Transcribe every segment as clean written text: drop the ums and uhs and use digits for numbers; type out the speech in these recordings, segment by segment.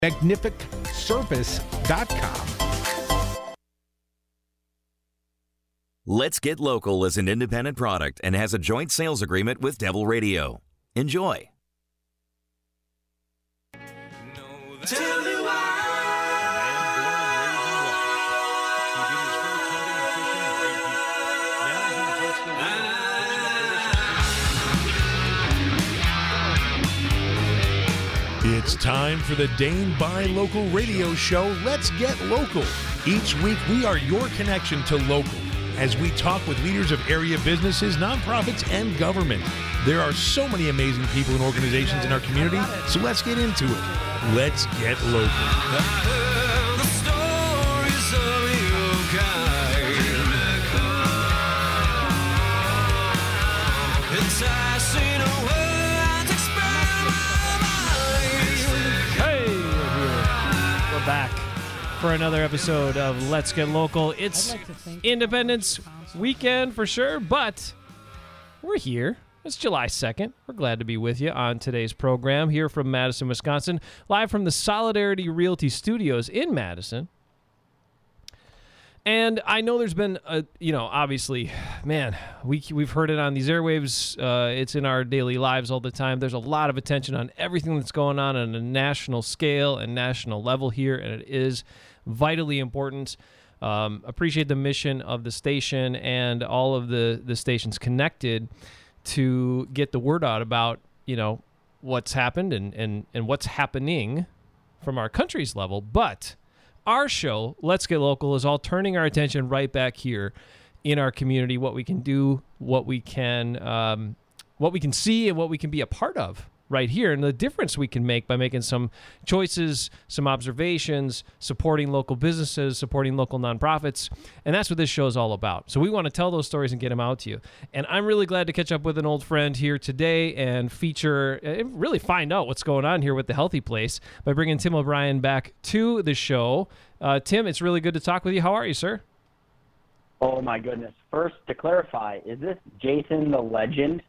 MagnificSurface.com. Let's Get Local is an independent product and has a joint sales agreement with Devil Radio. Enjoy. Tell me why. It's time for the Dane Buy Local radio show, Let's Get Local. Each week, we are your connection to local as we talk with leaders of area businesses, nonprofits, and government. There are so many amazing people and organizations in our community, so let's get into it. Let's get local. Hey, we're back for another episode of Let's Get Local. It's Independence Weekend for sure, but we're here. It's July 2nd. We're glad to be with you on today's program here from Madison, Wisconsin, live from the Solidarity Realty Studios in Madison. And I know there's been, obviously, man, we've heard it on these airwaves. It's in our daily lives all the time. There's a lot of attention on everything that's going on a national scale and national level here, and it is vitally important. Appreciate the mission of the station and all of the stations connected to get the word out about, what's happened and what's happening from our country's level. But our show, Let's Get Local, is all turning our attention right back here in our community, what we can do, what we can see, and what we can be a part of right here, and the difference we can make by making some choices, some observations, supporting local businesses, supporting local nonprofits, and that's what this show is all about. So we want to tell those stories and get them out to you. And I'm really glad to catch up with an old friend here today and really find out what's going on here with the Healthy Place by bringing Tim O'Brien back to the show. Tim, it's really good to talk with you. How are you, sir? Oh, my goodness. First, to clarify, is this Jason the Legend?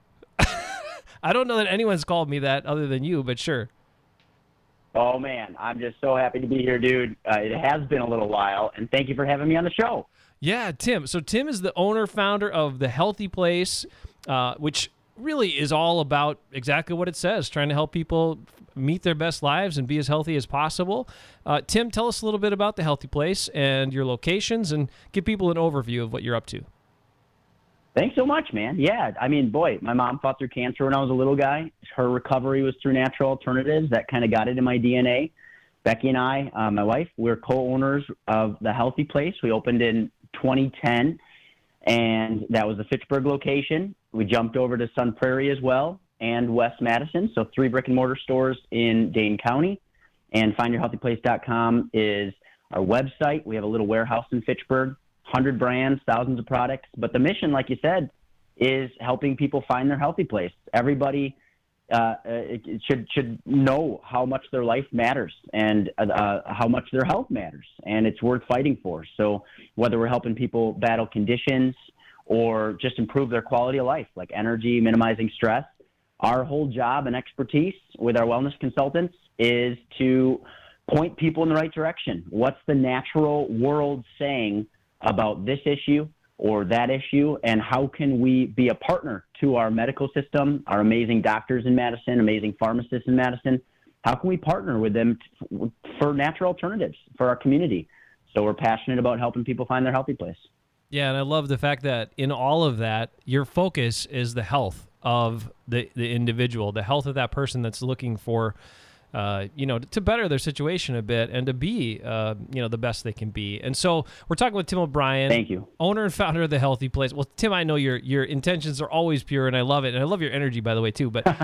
I don't know that anyone's called me that other than you, but sure. Oh, man. I'm just so happy to be here, dude. It has been a little while, and thank you for having me on the show. Yeah, Tim. So Tim is the owner-founder of The Healthy Place, which really is all about exactly what it says, trying to help people meet their best lives and be as healthy as possible. Tim, tell us a little bit about The Healthy Place and your locations, and give people an overview of what you're up to. Thanks so much, man. Yeah, I mean, boy, my mom fought through cancer when I was a little guy. Her recovery was through natural alternatives. That kind of got it in my DNA. Becky and I, my wife, we're co-owners of The Healthy Place. We opened in 2010, and that was the Fitchburg location. We jumped over to Sun Prairie as well and West Madison, so 3 brick-and-mortar stores in Dane County. And findyourhealthyplace.com is our website. We have a little warehouse in Fitchburg. 100 brands, thousands of products. But the mission, like you said, is helping people find their healthy place. Everybody should know how much their life matters and how much their health matters, and it's worth fighting for. So whether we're helping people battle conditions or just improve their quality of life, like energy, minimizing stress, our whole job and expertise with our wellness consultants is to point people in the right direction. What's the natural world saying about this issue or that issue, and how can we be a partner to our medical system, our amazing doctors in Madison, amazing pharmacists in Madison? How can we partner with them for natural alternatives for our community? So we're passionate about helping people find their healthy place. Yeah, and I love the fact that in all of that, your focus is the health of the individual, the health of that person that's looking for to better their situation a bit and to be, the best they can be. And so we're talking with Tim O'Brien. Thank you. Owner and founder of The Healthy Place. Well, Tim, I know your intentions are always pure, and I love it. And I love your energy, by the way, too. But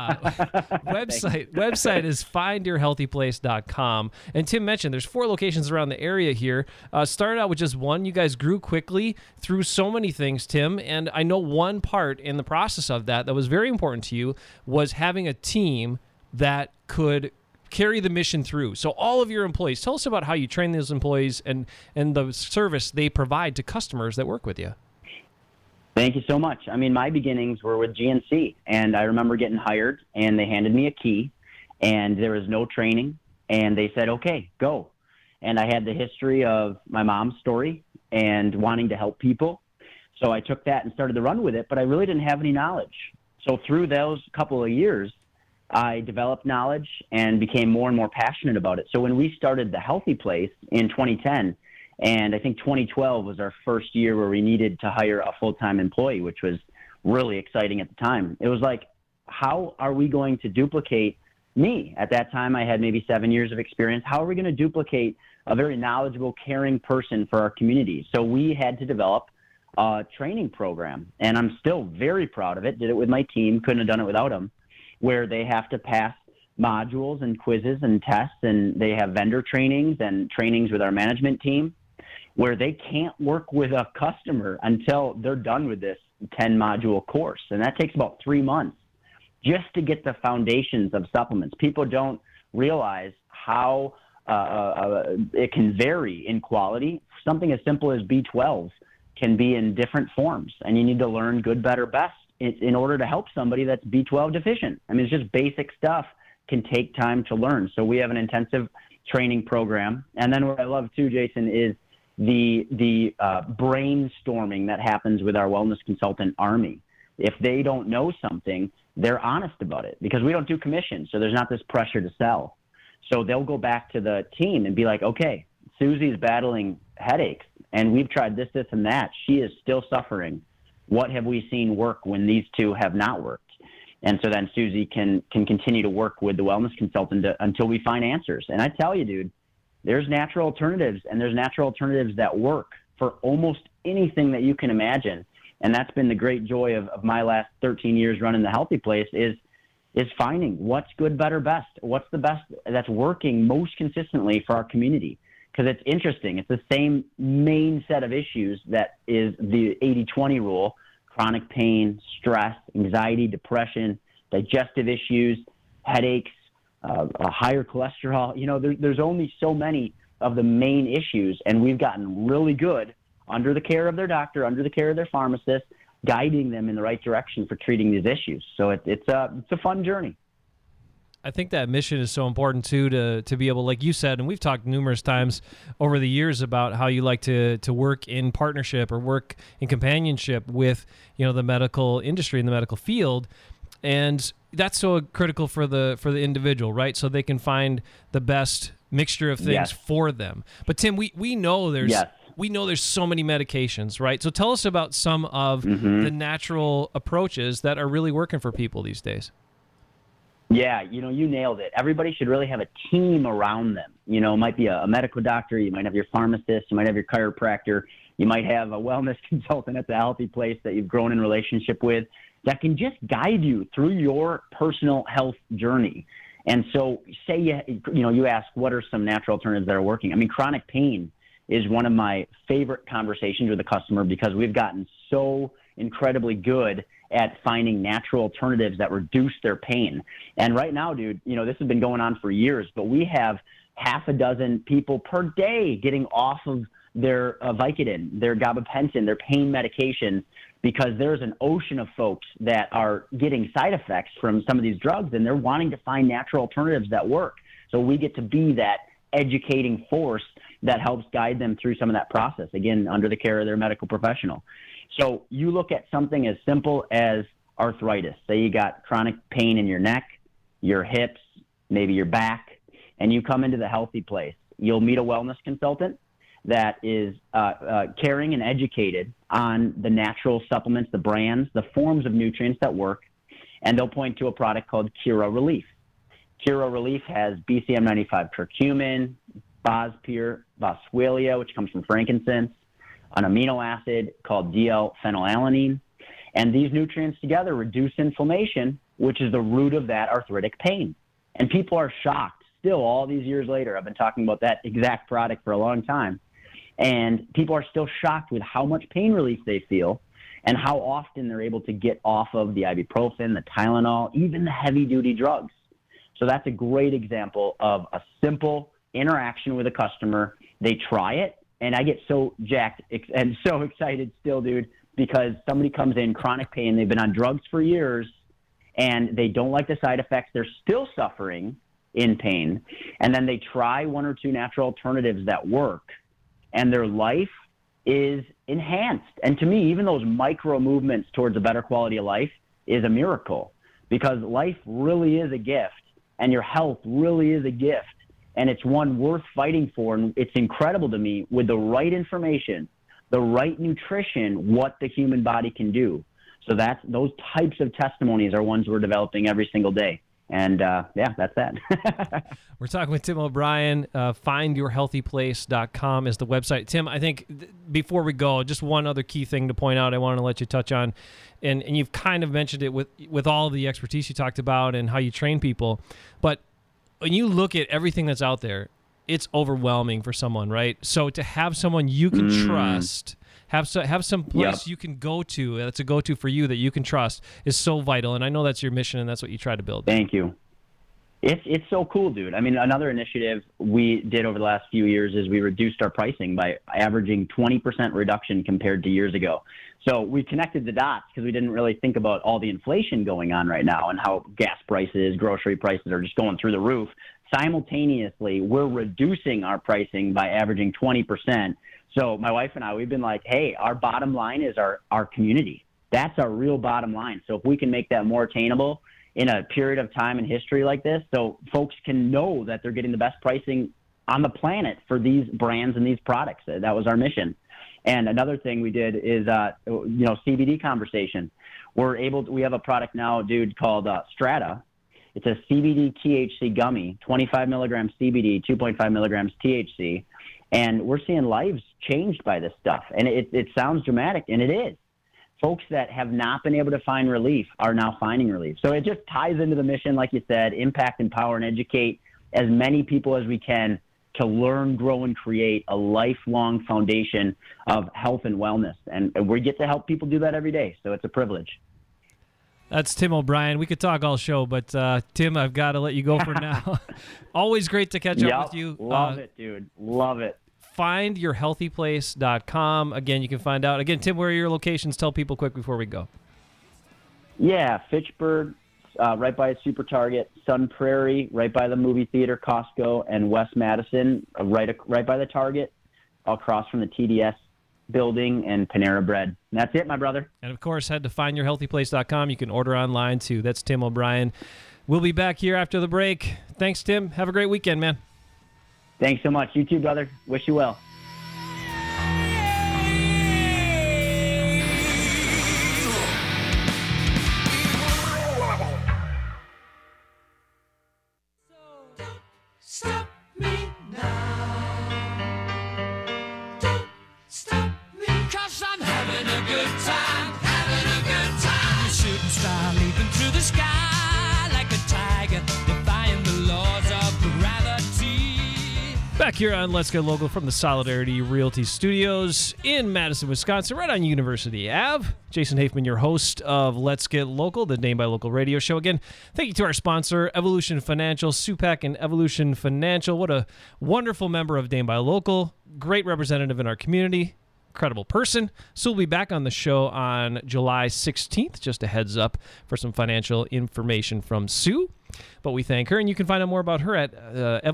website is findyourhealthyplace.com. And Tim mentioned there's 4 locations around the area here. Started out with just one. You guys grew quickly through so many things, Tim. And I know one part in the process of that was very important to you was having a team that could carry the mission through. So all of your employees, tell us about how you train those employees and the service they provide to customers that work with you. Thank you so much. I mean, my beginnings were with GNC, and I remember getting hired, and they handed me a key, and there was no training, and they said, okay, go. And I had the history of my mom's story and wanting to help people. So I took that and started to run with it, but I really didn't have any knowledge. So through those couple of years, I developed knowledge and became more and more passionate about it. So when we started The Healthy Place in 2010, and I think 2012 was our first year where we needed to hire a full-time employee, which was really exciting at the time. It was like, how are we going to duplicate me? At that time, I had maybe 7 years of experience. How are we going to duplicate a very knowledgeable, caring person for our community? So we had to develop a training program, and I'm still very proud of it. Did it with my team, couldn't have done it without them, where they have to pass modules and quizzes and tests, and they have vendor trainings and trainings with our management team, where they can't work with a customer until they're done with this 10-module course. And that takes about 3 months just to get the foundations of supplements. People don't realize how it can vary in quality. Something as simple as B12 can be in different forms, and you need to learn good, better, best in order to help somebody that's B12 deficient. I mean, it's just basic stuff, can take time to learn. So we have an intensive training program. And then what I love too, Jason, is the brainstorming that happens with our wellness consultant army. If they don't know something, they're honest about it, because we don't do commission, so there's not this pressure to sell. So they'll go back to the team and be like, okay, Susie's battling headaches, and we've tried this, this, and that. She is still suffering. What have we seen work when these two have not worked? And so then Susie can continue to work with the wellness consultant until we find answers. And I tell you, dude, there's natural alternatives, and there's natural alternatives that work for almost anything that you can imagine. And that's been the great joy of my last 13 years running The Healthy Place is finding what's good, better, best. What's the best that's working most consistently for our community? Because it's interesting. It's the same main set of issues that is the 80-20 rule: chronic pain, stress, anxiety, depression, digestive issues, headaches, a higher cholesterol. You know, there's only so many of the main issues, and we've gotten really good under the care of their doctor, under the care of their pharmacist, guiding them in the right direction for treating these issues. So it's a fun journey. I think that mission is so important too, to be able, like you said, and we've talked numerous times over the years about how you like to work in partnership or work in companionship with, you know, the medical industry and the medical field. And that's so critical for the individual, right? So they can find the best mixture of things for them. But Tim, we know there's so many medications, right? So tell us about some of the natural approaches that are really working for people these days. Yeah, you know, you nailed it. Everybody should really have a team around them. You know, it might be a medical doctor, you might have your pharmacist, you might have your chiropractor, you might have a wellness consultant at The Healthy Place that you've grown in relationship with that can just guide you through your personal health journey. And so say, you ask, what are some natural alternatives that are working? I mean, chronic pain is one of my favorite conversations with a customer, because we've gotten so incredibly good at finding natural alternatives that reduce their pain. And right now, dude, you know, this has been going on for years, but we have half a dozen people per day getting off of their Vicodin, their gabapentin, their pain medications, because there's an ocean of folks that are getting side effects from some of these drugs, and they're wanting to find natural alternatives that work. So we get to be that educating force that helps guide them through some of that process, again, under the care of their medical professional. So you look at something as simple as arthritis. Say you got chronic pain in your neck, your hips, maybe your back, and you come into The Healthy Place. You'll meet a wellness consultant that is caring and educated on the natural supplements, the brands, the forms of nutrients that work, and they'll point to a product called Cura Relief. Cura Relief has BCM95 curcumin, Bosphere, boswellia, which comes from frankincense, an amino acid called DL-phenylalanine. And these nutrients together reduce inflammation, which is the root of that arthritic pain. And people are shocked still all these years later. I've been talking about that exact product for a long time. And people are still shocked with how much pain relief they feel and how often they're able to get off of the ibuprofen, the Tylenol, even the heavy-duty drugs. So that's a great example of a simple interaction with a customer. They try it, and I get so jacked and so excited still, dude, because somebody comes in chronic pain, they've been on drugs for years, and they don't like the side effects. They're still suffering, in pain, and then they try one or two natural alternatives that work, and their life is enhanced. And to me, even those micro movements towards a better quality of life is a miracle, because life really is a gift, and your health really is a gift, and it's one worth fighting for. And it's incredible to me, with the right information, the right nutrition, what the human body can do. So those types of testimonies are ones we're developing every single day. And that's that. We're talking with Tim O'Brien. Findyourhealthyplace.com is the website. Tim, I think before we go, just one other key thing to point out I want to let you touch on, and you've kind of mentioned it with all the expertise you talked about and how you train people. But when you look at everything that's out there, it's overwhelming for someone, right? So to have someone you can trust, have some place you can go to that's a go-to for you that you can trust is so vital. And I know that's your mission, and that's what you try to build. Thank you. It's so cool, dude. I mean, another initiative we did over the last few years is we reduced our pricing by averaging 20% reduction compared to years ago. So we connected the dots because we didn't really think about all the inflation going on right now and how gas prices, grocery prices are just going through the roof. Simultaneously, we're reducing our pricing by averaging 20%. So my wife and I, we've been like, hey, our bottom line is our community. That's our real bottom line. So if we can make that more attainable in a period of time in history like this, so folks can know that they're getting the best pricing on the planet for these brands and these products. That was our mission. And another thing we did is, CBD conversation. We have a product now, dude, called Strata. It's a CBD THC gummy, 25 milligrams CBD, 2.5 milligrams THC. And we're seeing lives changed by this stuff. And it sounds dramatic, and it is. Folks that have not been able to find relief are now finding relief. So it just ties into the mission, like you said, impact, empower, and educate as many people as we can to learn, grow, and create a lifelong foundation of health and wellness. And we get to help people do that every day. So it's a privilege. That's Tim O'Brien. We could talk all show, but Tim, I've got to let you go for now. Always great to catch up with you. Love it, dude. Love it. Findyourhealthyplace.com. Again, you can find out. Again, Tim, where are your locations? Tell people quick before we go. Yeah, Fitchburg, right by Super Target, Sun Prairie, right by the movie theater, Costco, and West Madison, right by the Target, across from the TDS building, and Panera Bread. And that's it, my brother. And, of course, head to findyourhealthyplace.com. You can order online, too. That's Tim O'Brien. We'll be back here after the break. Thanks, Tim. Have a great weekend, man. Thanks so much. You too, brother. Wish you well. Stop me now. Don't stop me, 'cause I'm having a good time, You shooting star leaping through the sky like a tiger, defying the laws of gravity. Back here on Let's Get Local from the Solidarity Realty Studios in Madison, Wisconsin, right on University Ave. Jason Hafman, your host of Let's Get Local, the Name by Local radio show. Again, thank you to our sponsor, Evolution Financial, Supac and Evolution Financial. What a wonderful member of Name by Local. Great representative in our community. Incredible person. So we'll be back on the show on July 16th. Just a heads up for some financial information from Sue. But we thank her, and you can find out more about her at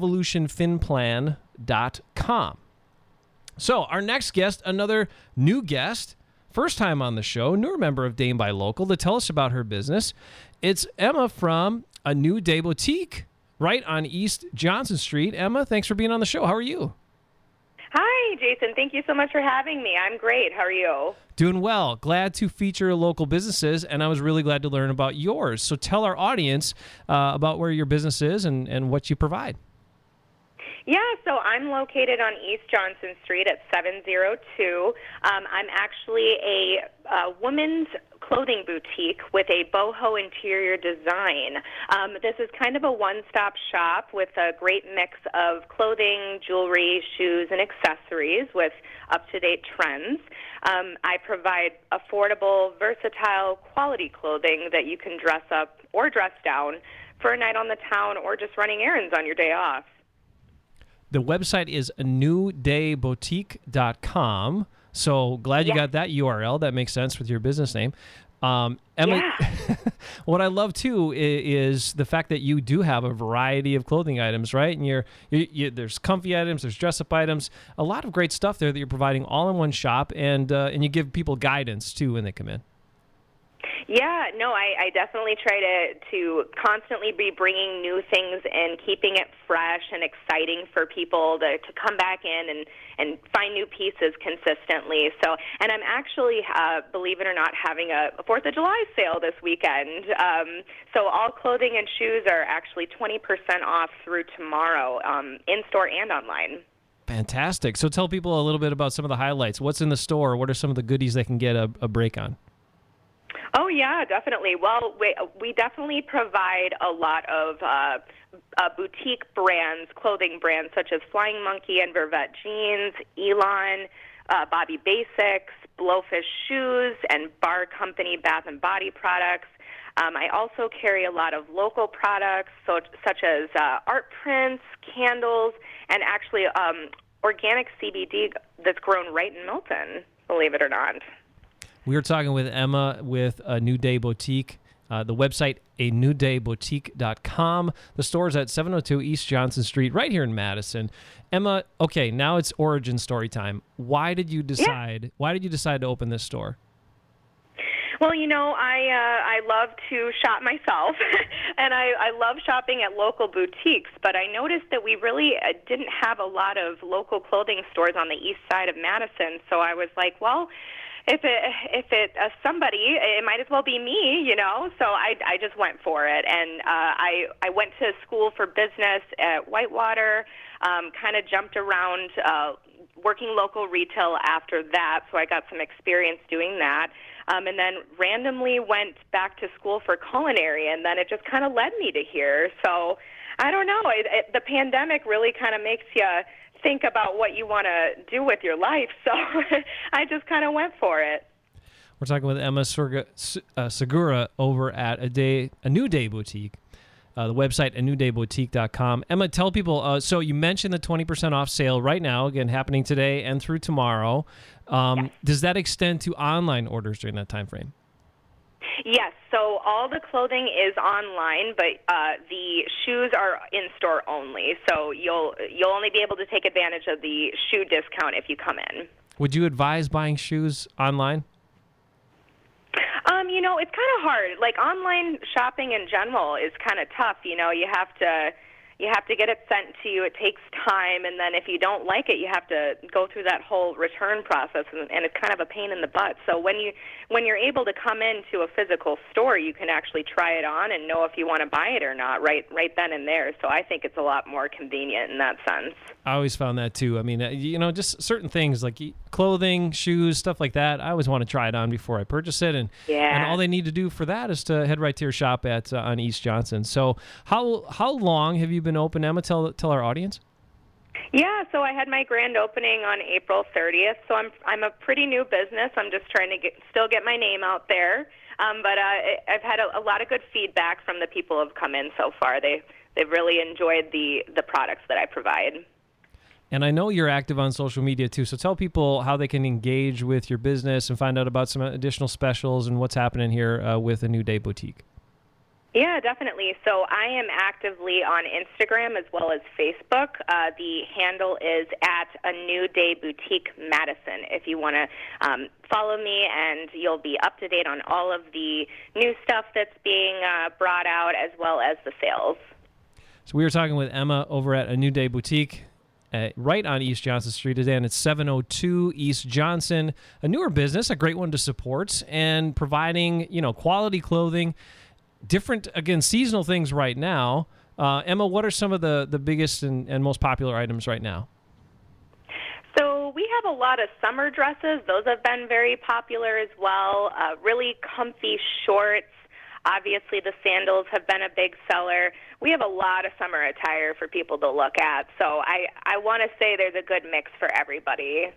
evolutionfinplan.com. So our next guest, another new guest, first time on the show, newer member of Dame by Local, to tell us about her business. It's Emma from A New Day Boutique, right on East Johnson Street. Emma, thanks for being on the show. How are you? Hi, Jason. Thank you so much for having me. I'm great. How are you? Doing well. Glad to feature local businesses, and I was really glad to learn about yours. So tell our audience about where your business is and what you provide. Yeah, so I'm located on East Johnson Street at 702. I'm actually a women's clothing boutique with a boho interior design. This is kind of a one-stop shop with a great mix of clothing, jewelry, shoes, and accessories with up-to-date trends. I provide affordable, versatile, quality clothing that you can dress up or dress down for a night on the town or just running errands on your day off. The website is anewdayboutique.com. So glad you got that URL. That makes sense with your business name. Emma, what I love too is the fact that you do have a variety of clothing items, right? And there's comfy items, there's dress-up items, a lot of great stuff there that you're providing all in one shop, and you give people guidance too when they come in. Yeah, no, I definitely try to constantly be bringing new things in, keeping it fresh and exciting for people to come back in and find new pieces consistently. So, and I'm actually, believe it or not, having a 4th of July sale this weekend. So all clothing and shoes are actually 20% off through tomorrow, in-store and online. Fantastic. So tell people a little bit about some of the highlights. What's in the store? What are some of the goodies they can get a break on? Oh, yeah, definitely. Well, we definitely provide a lot of boutique brands, clothing brands, such as Flying Monkey and Vervet Jeans, Elon, Bobby Basics, Blowfish Shoes, and Bar Company Bath and Body products. I also carry a lot of local products, such as art prints, candles, and actually organic CBD that's grown right in Milton, believe it or not. We were talking with Emma with A New Day Boutique. The website, anewdayboutique.com. The store is at 702 East Johnson Street, right here in Madison. Emma, okay, now it's origin story time. Why did you decide to open this store? Well, I love to shop myself, and I love shopping at local boutiques, but I noticed that we really didn't have a lot of local clothing stores on the east side of Madison, so I was like, well, if it somebody, it might as well be me, So I just went for it, and I went to school for business at Whitewater, kind of jumped around working local retail after that, so I got some experience doing that, and then randomly went back to school for culinary, and then it just kind of led me to here. So I don't know. The pandemic really kind of makes you think about what you want to do with your life, so I just kind of went for it. We're talking with Emma Segura over at A New Day Boutique. The website, anewdayboutique.com. Emma, tell people, so you mentioned the 20% off sale right now, again, happening today and through tomorrow. Yes. Does that extend to online orders during that time frame? Yes, so all the clothing is online, but the shoes are in-store only. So you'll only be able to take advantage of the shoe discount if you come in. Would you advise buying shoes online? It's kind of hard. Like, online shopping in general is kind of tough. You have to get it sent to you. It takes time, and then if you don't like it, you have to go through that whole return process, and it's kind of a pain in the butt. So when you're able to come into a physical store, you can actually try it on and know if you want to buy it or not right then and there. So I think it's a lot more convenient in that sense. I always found that too. I mean, just certain things like clothing, shoes, stuff like that. I always want to try it on before I purchase it, and all they need to do for that is to head right to your shop at on East Johnson. So how long have you been open, Emma? Tell our audience. Yeah, so I had my grand opening on April 30th. So I'm a pretty new business. I'm just trying to still get my name out there. But I've had a lot of good feedback from the people who have come in so far. They've really enjoyed the products that I provide. And I know you're active on social media too, so tell people how they can engage with your business and find out about some additional specials and what's happening here with A New Day Boutique. Yeah, definitely. So I am actively on Instagram as well as Facebook. The handle is at A New Day Boutique Madison. If you want to follow me, and you'll be up to date on all of the new stuff that's being brought out as well as the sales. So we were talking with Emma over at A New Day Boutique. Right on East Johnson Street today, and it's 702 East Johnson. A newer business, a great one to support, and providing quality clothing, different, again, seasonal things right now. Emma, what are some of the biggest and most popular items right now? So we have a lot of summer dresses. Those have been very popular as well. Really comfy shorts. Obviously, the sandals have been a big seller. We have a lot of summer attire for people to look at. So I want to say there's a good mix for everybody.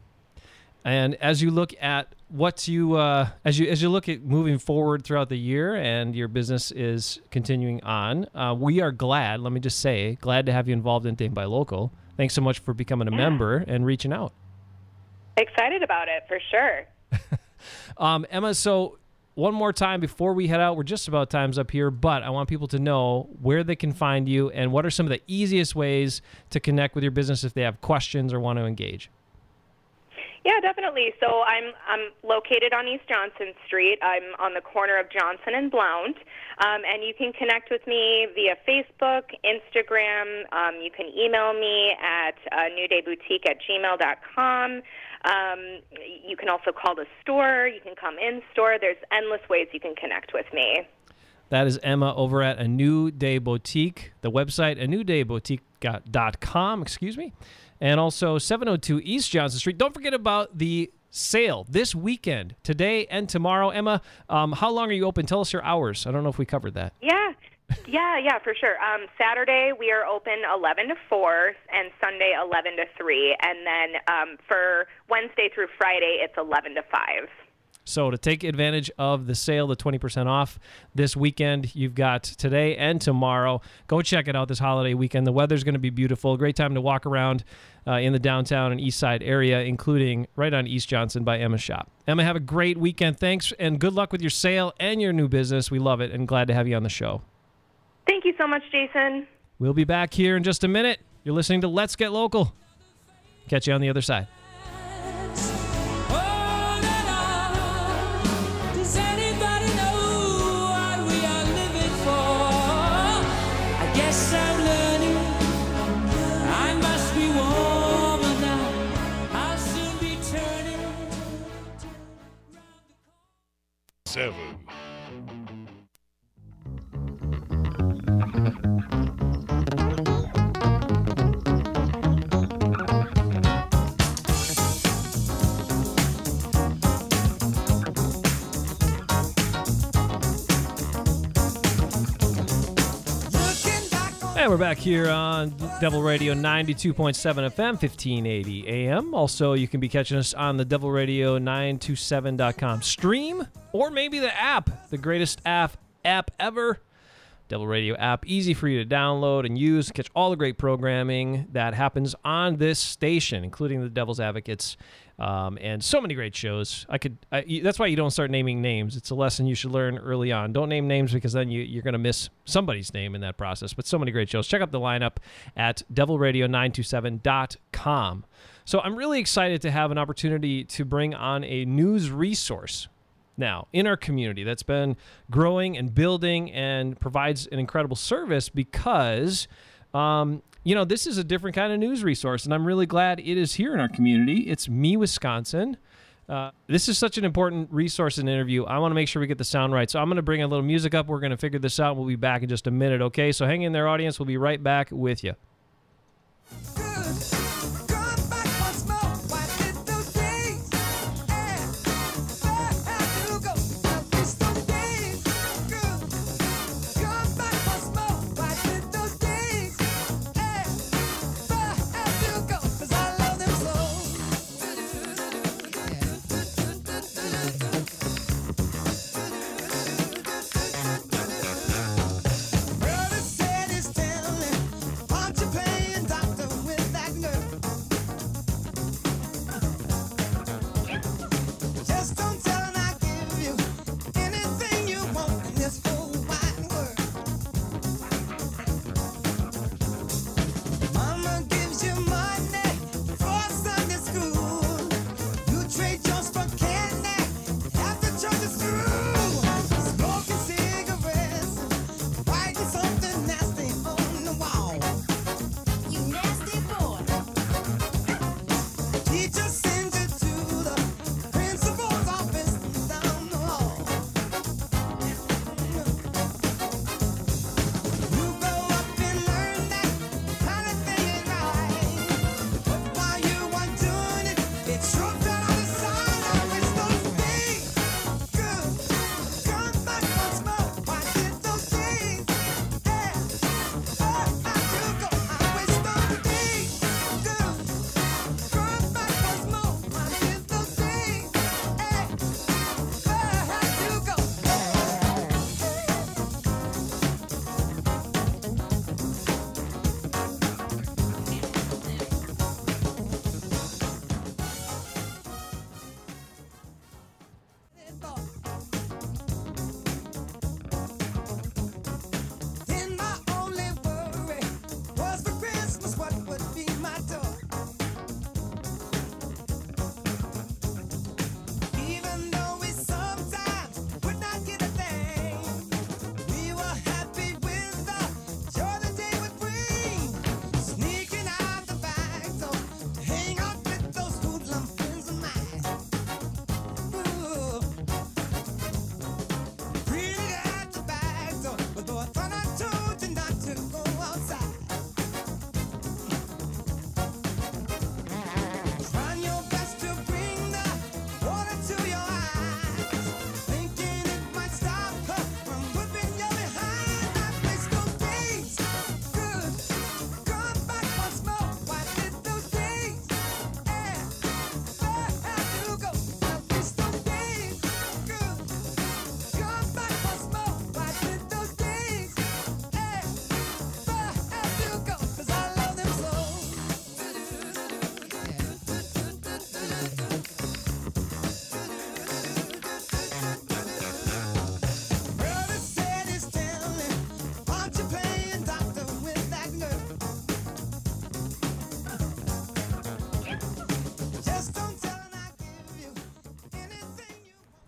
And as you look at what you as you look at moving forward throughout the year, and your business is continuing on, we are glad. Let me just say, glad to have you involved in Dane Buy Local. Thanks so much for becoming a member and reaching out. Excited about it for sure. Emma, so one more time before we head out. We're just about time's up here, but I want people to know where they can find you and what are some of the easiest ways to connect with your business if they have questions or want to engage. Yeah, definitely. So I'm located on East Johnson Street. I'm on the corner of Johnson and Blount, and you can connect with me via Facebook, Instagram. You can email me at newdayboutique@gmail.com. You can also call the store. You can come in store. There's endless ways you can connect with me. That is Emma over at A New Day Boutique. The website, anewdayboutique.com, and also 702 East Johnson Street. Don't forget about the sale this weekend, today and tomorrow. Emma, how long are you open? Tell us your hours. I don't know if we covered that. Yeah, for sure. Saturday, we are open 11 to 4, and Sunday, 11 to 3. And then for Wednesday through Friday, it's 11 to 5. So to take advantage of the sale, the 20% off this weekend, you've got today and tomorrow. Go check it out this holiday weekend. The weather's going to be beautiful. Great time to walk around in the downtown and east side area, including right on East Johnson by Emma's shop. Emma, have a great weekend. Thanks, and good luck with your sale and your new business. We love it, and glad to have you on the show. Thank you so much, Jason. We'll be back here in just a minute. You're listening to Let's Get Local. Catch you on the other side. And we're back here on Devil Radio 92.7 FM, 1580 AM. Also, you can be catching us on the devilradio927.com stream, or maybe the app, the greatest app ever. Devil Radio app, easy for you to download and use, catch all the great programming that happens on this station, including the Devil's Advocates, and so many great shows. That's why you don't start naming names. It's a lesson you should learn early on. Don't name names because then you're going to miss somebody's name in that process. But so many great shows. Check out the lineup at devilradio927.com. So I'm really excited to have an opportunity to bring on a news resource now in our community that's been growing and building and provides an incredible service because this is a different kind of news resource, and I'm really glad it is here in our community. It's Me Wisconsin. This is such an important resource and interview. I want to make sure we get the sound right, so I'm going to bring a little music up. We're going to figure this out. We'll be back in just a minute, okay? So hang in there, audience. We'll be right back with you. Brother said he's telling, punch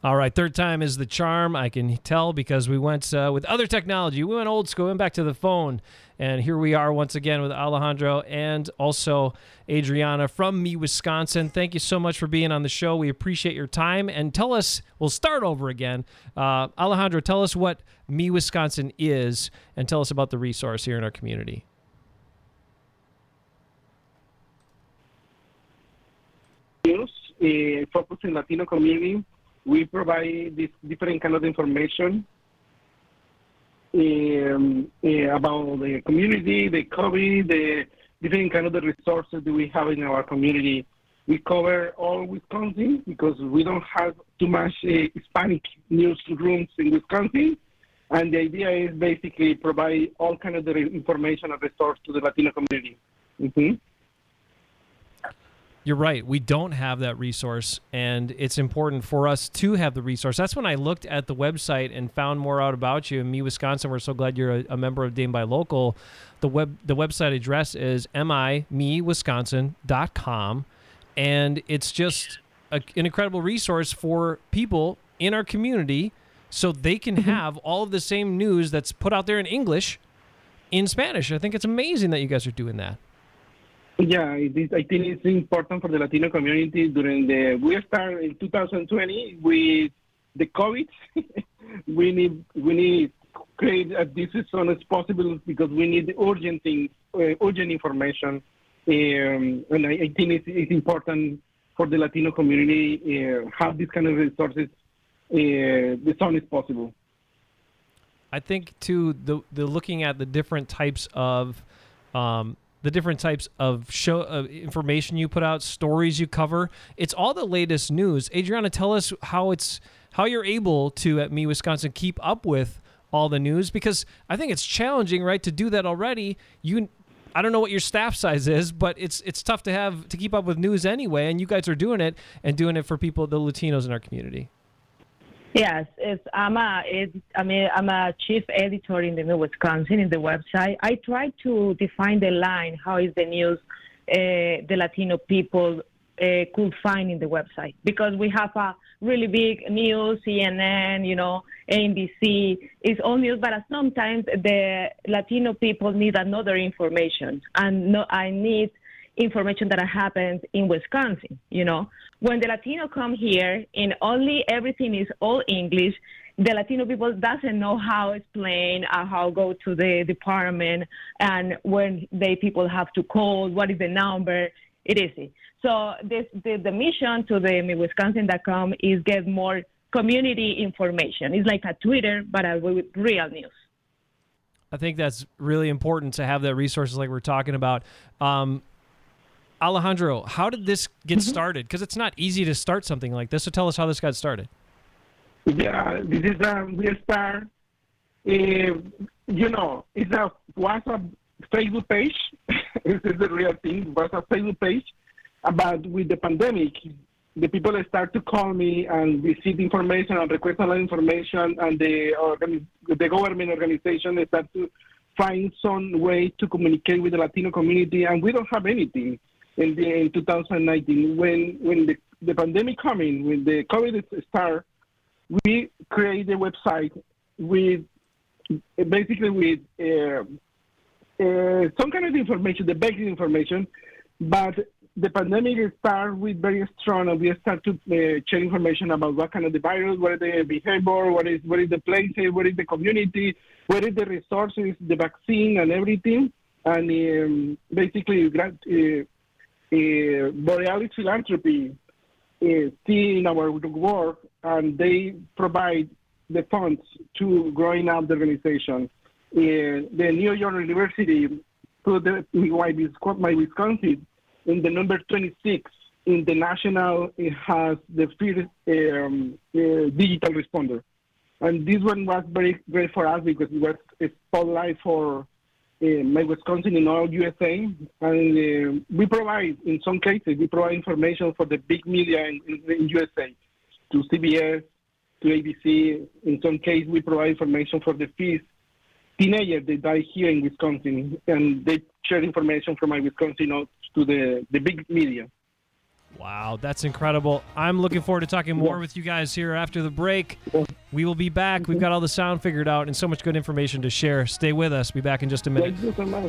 All right, third time is the charm. I can tell because we went with other technology. We went old school, went back to the phone. And here we are once again with Alejandro and also Adriana from Me, Wisconsin. Thank you so much for being on the show. We appreciate your time. And tell us, we'll start over again. Alejandro, tell us what Me, Wisconsin is and tell us about the resource here in our community. News, focus in Latino community. We provide this different kind of information about the community, the COVID, the different kind of the resources that we have in our community. We cover all Wisconsin because we don't have too much Hispanic newsrooms in Wisconsin. And the idea is basically provide all kind of the information and resource to the Latino community. Mm-hmm. You're right. We don't have that resource, and it's important for us to have the resource. That's when I looked at the website and found more out about you. Me, Wisconsin, we're so glad you're a member of Dane by Local. The website address is mimewisconsin.com, and it's just an incredible resource for people in our community so they can have all of the same news that's put out there in English in Spanish. I think it's amazing that you guys are doing that. Yeah, I think it's important for the Latino community. We start in 2020 with the COVID. we need to create this as soon as possible because we need urgent information. And I think it's important for the Latino community have this kind of resources as soon as possible. I think too the looking at the different types of show information you put out, stories you cover. It's all the latest news. Adriana, tell us how you're able to, at Me Wisconsin, keep up with all the news, because I think it's challenging, right, to do that already. I don't know what your staff size is, but it's tough to keep up with news anyway, and you guys are doing it for people, the Latinos in our community. Yes, I'm a chief editor in the Me Wisconsin in the website. I try to define the line. How is the news the Latino people could find in the website? Because we have a really big news, CNN, NBC. It's all news, but sometimes the Latino people need another information, and I need information that happens in Wisconsin. When the Latino come here and everything is all English, the Latino people doesn't know how explain or how go to the department, and when people have to call, what is the number, it is. So the mission to the MeWisconsin.com is get more community information. It's like a Twitter, but with real news. I think that's really important to have that resources like we're talking about. Alejandro, how did this get started? Because it's not easy to start something like this. So tell us how this got started. Yeah, this is we start. It's a WhatsApp Facebook page. This is the real thing. WhatsApp Facebook page. But with the pandemic, the people start to call me and receive information and request a lot of information, and the government organization start to find some way to communicate with the Latino community, and we don't have anything. In 2019, when the pandemic coming, when the COVID start, we create a website with some kind of information, the basic information, but the pandemic start with very strong, and we start to share information about what kind of the virus, what is the behavior, what is the place, what is the community, what is the resources, the vaccine, and everything, and basically. Borealis Philanthropy see in our work, and they provide the funds to growing up the organization. The New York University put My Wisconsin in the number 26 in the national. It has the first digital responder, and this one was very great for us because it was a spotlight for My Wisconsin in all USA, and we provide, in some cases, information for the big media in USA, to CBS, to ABC. In some cases, we provide information for the first teenagers that die here in Wisconsin, and they share information from My Wisconsin out to the big media. Wow, that's incredible. I'm looking forward to talking more with you guys here after the break. We will be back. We've got all the sound figured out and so much good information to share. Stay with us. Be back in just a minute. Thank you so much.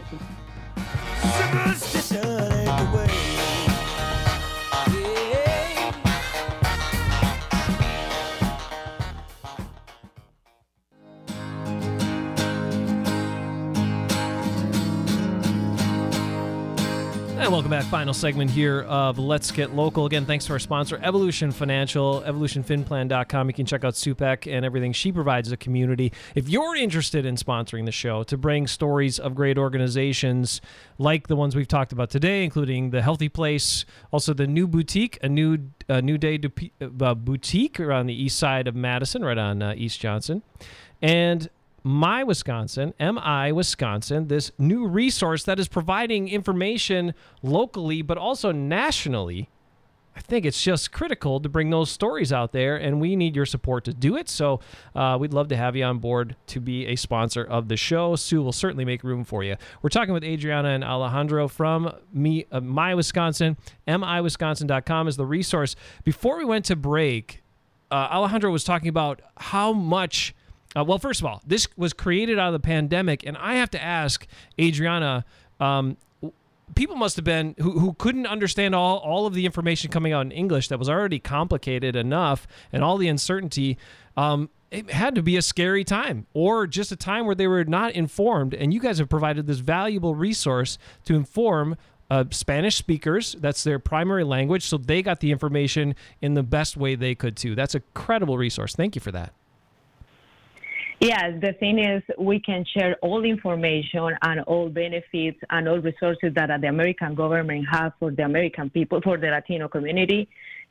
And welcome back. Final segment here of Let's Get Local. Again, thanks to our sponsor, Evolution Financial, evolutionfinplan.com. You can check out Supek and everything she provides the community. If you're interested in sponsoring the show to bring stories of great organizations like the ones we've talked about today, including the Healthy Place, also the New Boutique, a New Day Boutique around the east side of Madison, right on East Johnson, and My Wisconsin, MI Wisconsin, this new resource that is providing information locally but also nationally. I think it's just critical to bring those stories out there, and we need your support to do it. So we'd love to have you on board to be a sponsor of the show. Sue will certainly make room for you. We're talking with Adriana and Alejandro from My Wisconsin. MIWisconsin.com is the resource. Before we went to break, Alejandro was talking about how much... well, first of all, this was created out of the pandemic, and I have to ask, Adriana, people must have been, who couldn't understand all of the information coming out in English that was already complicated enough, and all the uncertainty, it had to be a scary time, or just a time where they were not informed, and you guys have provided this valuable resource to inform Spanish speakers. That's their primary language, so they got the information in the best way they could, too. That's a credible resource. Thank you for that. Yes, the thing is we can share all information and all benefits and all resources that the American government has for the American people, for the Latino community.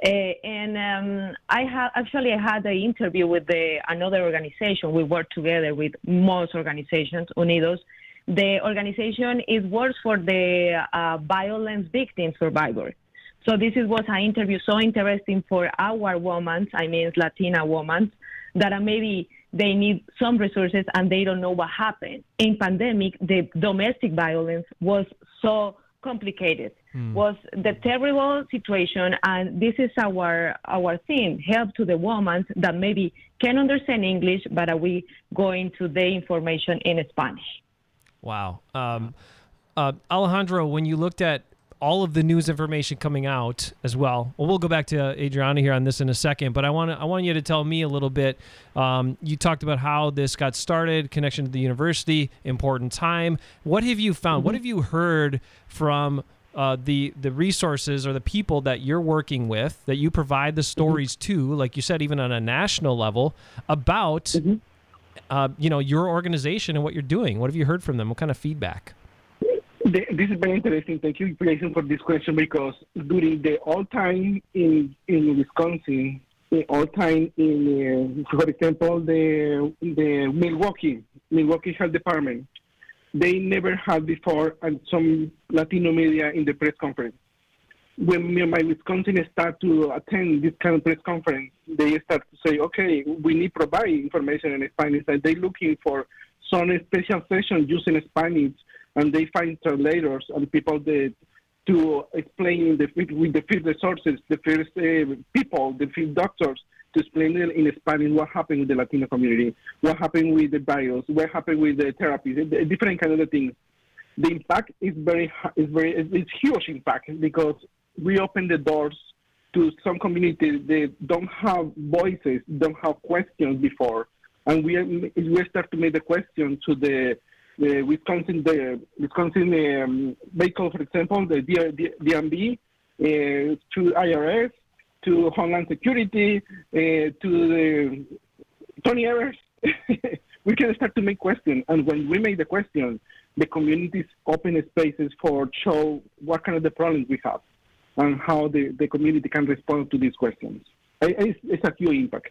I had an interview with another organization. We work together with most organizations, Unidos. The organization works for the violence victim survivors. So this was an interview so interesting for our women, Latina women, that maybe they need some resources and they don't know what happened. In pandemic, the domestic violence was so complicated, was the terrible situation, and this is our theme, help to the women that maybe can understand English, but we go into the information in Spanish. Wow. Alejandro, when you looked at all of the news information coming out as well. Well, we'll go back to Adriana here on this in a second, but I want you to tell me a little bit. You talked about how this got started, connection to the university, important time. What have you found? What have you heard from the resources or the people that you're working with, that you provide the stories to, like you said, even on a national level, about your organization and what you're doing? What have you heard from them? What kind of feedback? This is very interesting. Thank you, Jason, for this question, because during the all time in Wisconsin, for example, the Milwaukee Health Department, they never had before some Latino media in the press conference. When My Wisconsin start to attend this kind of press conference, they start to say, okay, we need to provide information in Spanish, and they're looking for some special session using Spanish, and they find translators and people to explain with the field resources, the first people, the field doctors, to explain in Spanish what happened with the Latino community, what happened with the virus, what happened with the therapies, different kind of things. The impact is it's huge impact, because we open the doors to some communities that don't have voices, don't have questions before, and we start to make the question to the Wisconsin vehicle, for example, the DMV, to IRS, to Homeland Security, to the Tony Evers. We can start to make questions, and when we make the questions, the communities open spaces for show what kind of the problems we have and how the community can respond to these questions. It's a huge impact.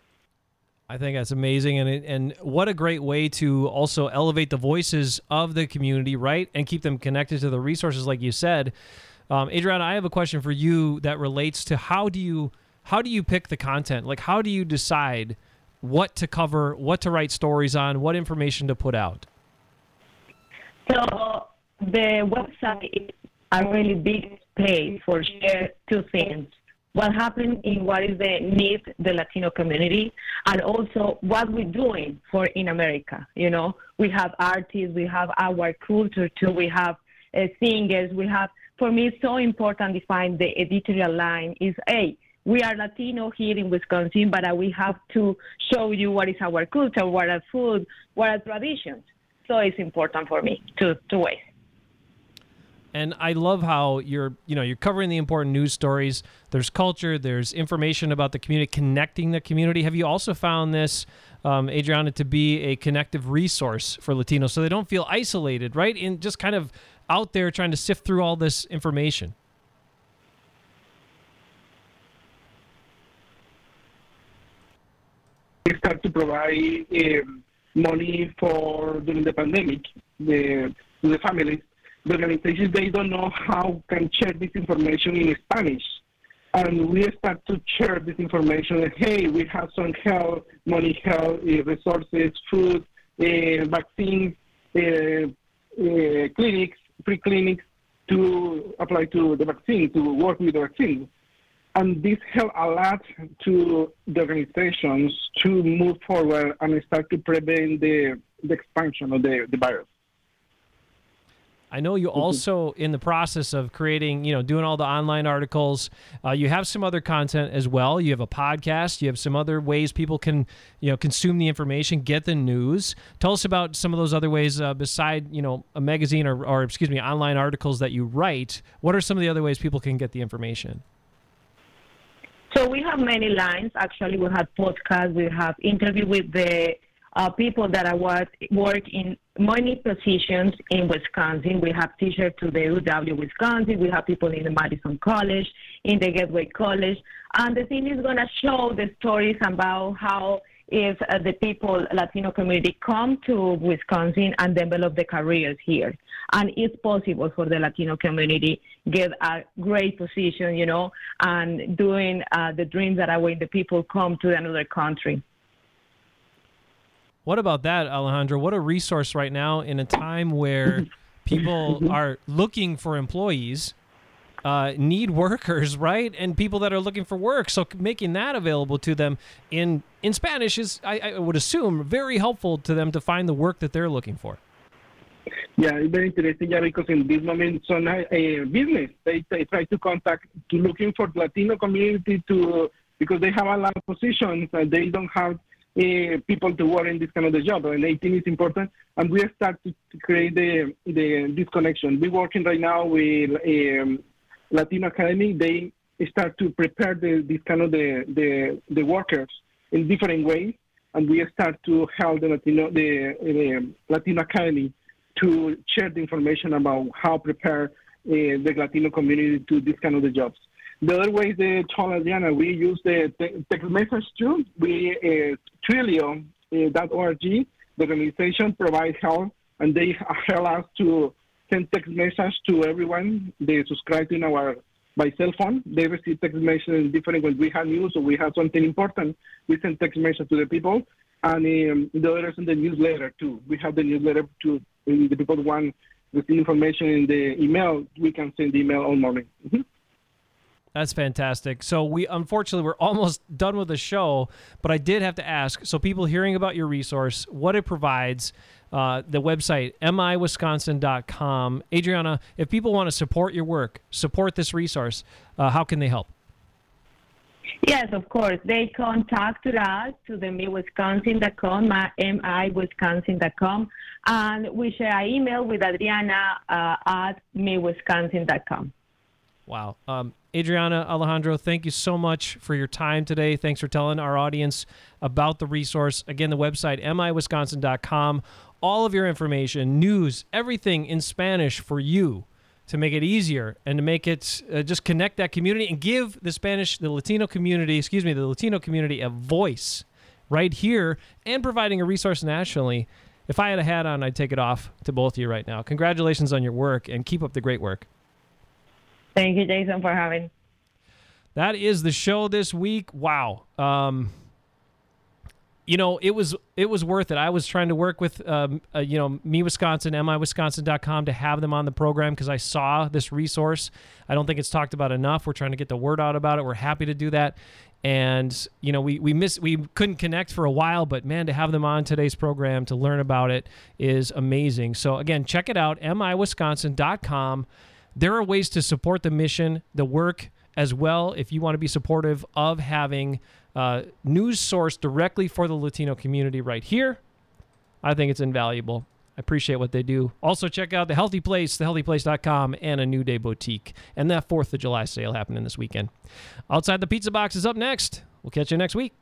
I think that's amazing, and what a great way to also elevate the voices of the community, right, and keep them connected to the resources, like you said. Adriana, I have a question for you that relates to how do you pick the content? Like, how do you decide what to cover, what to write stories on, what information to put out? So the website is a really big space for share two things. What happened in what is the need the Latino community, and also what we're doing for in America. You know, we have artists, we have our culture too, we have singers, we have. For me, it's so important to find the editorial line is, hey, we are Latino here in Wisconsin, but we have to show you what is our culture, what are food, what are traditions. So it's important for me two ways. And I love how you're covering the important news stories. There's culture, there's information about the community, connecting the community. Have you also found this, Adriana, to be a connective resource for Latinos so they don't feel isolated, right? In just kind of out there trying to sift through all this information. We start to provide money during the pandemic to the families. The organizations, they don't know how can share this information in Spanish. And we start to share this information. Hey, we have some help, money help, resources, food, vaccines, clinics, free clinics to apply to the vaccine, to work with the vaccine. And this helped a lot to the organizations to move forward and start to prevent the expansion of the virus. I know you also, in the process of creating, doing all the online articles, you have some other content as well. You have a podcast. You have some other ways people can, consume the information, get the news. Tell us about some of those other ways beside, a magazine or online articles that you write. What are some of the other ways people can get the information? So we have many lines. Actually, we have podcasts. We have interview with the people that work in many positions in Wisconsin. We have teachers to the UW Wisconsin. We have people in the Madison College, in the Gateway College. And the thing is going to show the stories about how if the people, Latino community, come to Wisconsin and develop the careers here. And it's possible for the Latino community get a great position, and doing the dreams that are when the people come to another country. What about that, Alejandro? What a resource right now in a time where people are looking for employees, need workers, right? And people that are looking for work. So making that available to them in Spanish is, I would assume, very helpful to them to find the work that they're looking for. Yeah, it's very interesting, because in this moment, some business, they try to contact, looking for Latino community because they have a lot of positions and they don't have people to work in this kind of the job, and I think it's important. And we start to create this connection. We're working right now with Latino Academy. They start to prepare this kind of the workers in different ways, and we start to help the Latino Academy to share the information about how prepare the Latino community to this kind of the jobs. The other way is the told Adriana, we use the text message too. We Twilio.org, the organization provides help, and they help us to send text message to everyone. They subscribe to by cell phone. They receive text message in different ways. We have news, or we have something important. We send text message to the people, and the others in the newsletter too. We have the newsletter too. If the people want receive information in the email, we can send the email all morning. Mm-hmm. That's fantastic. So unfortunately, we're almost done with the show, but I did have to ask, so people hearing about your resource, what it provides, the website, miwisconsin.com. Adriana, if people want to support your work, support this resource, how can they help? Yes, of course. They contacted us to the miwisconsin.com, miwisconsin.com, and we share an email with Adriana at miwisconsin.com. Wow. Adriana, Alejandro, thank you so much for your time today. Thanks for telling our audience about the resource. Again, the website, miwisconsin.com. All of your information, news, everything in Spanish for you to make it easier and to make it just connect that community and give the Latino community a voice right here and providing a resource nationally. If I had a hat on, I'd take it off to both of you right now. Congratulations on your work and keep up the great work. Thank you, Jason, for having. That is the show this week. Wow. it was worth it. I was trying to work with, Me Wisconsin, miwisconsin.com to have them on the program because I saw this resource. I don't think it's talked about enough. We're trying to get the word out about it. We're happy to do that. And, we couldn't connect for a while, but man, to have them on today's program to learn about it is amazing. So again, check it out, miwisconsin.com. There are ways to support the mission, the work as well, if you want to be supportive of having news source directly for the Latino community right here. I think it's invaluable. I appreciate what they do. Also, check out The Healthy Place, thehealthyplace.com, and A New Day Boutique. And that 4th of July sale happening this weekend. Outside the Pizza Box is up next. We'll catch you next week.